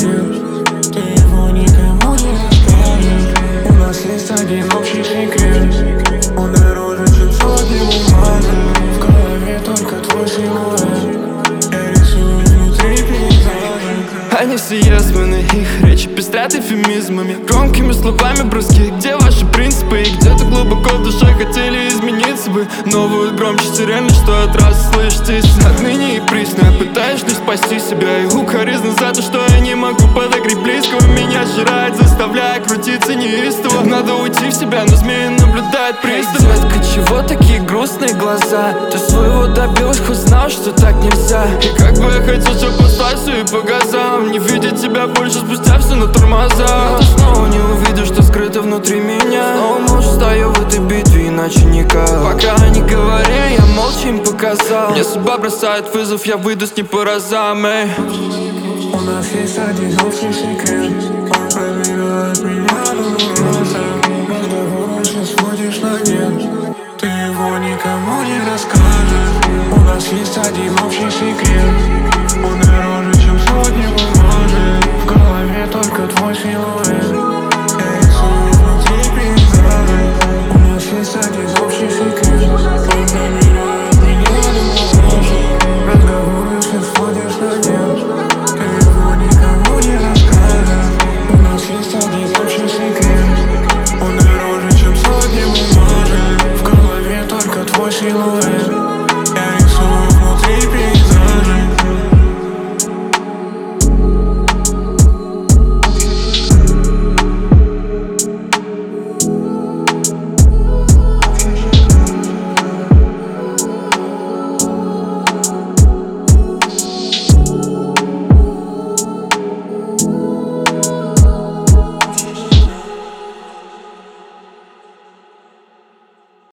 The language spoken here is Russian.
нет. Ты его никому не расскажешь. У нас есть один общий секрет. Он дороже, чем сотни бумажек. В голове только твой силуэт. Я рисую внутри пейзажа. Они все ясмены, их речи пестрят эвфемизмами, громкими словами броски. Где ваши принципы? И где-то глубоко в душе хотели измениться бы, но вы громче сирены, что от раз слышите. Отныне и присно я пытаюсь лишь спасти себя и укоризна за то, что я не могу подогреть близкого. Меня сжирает, заставляя крутиться неистово. Надо уйти в себя, но змеи наблюдает пристально. Детка, чего такие грустные глаза? Ты своего добилась, хоть знал, что так нельзя. И как бы я хотел, чтобы послать все и по газам, не видеть тебя больше спустя все на тормоза. Но ты снова не увидишь, что скрыто внутри меня. Снова молча стою в этой битве, иначе никак. Пока они говорили, я молча им показал. Мне судьба бросает вызов, я выйду с ней по разам, эй. У нас есть один общий секрет. Он пробивает меня до мороза. Разговором все сводишь на нет. Ты его никому не расскажешь. У нас есть один общий секрет. Он дороже, чем сотни бумажек. В голове только твой силуэт. Я рисую внутри пейзажа. У нас есть один общий секрет. Он пробивает меня до мороза. Разговором все сводишь на нет. Ты его никому не расскажешь. У нас есть один общий секрет. Он дороже, чем сотни бумажек. В голове только твой силуэт.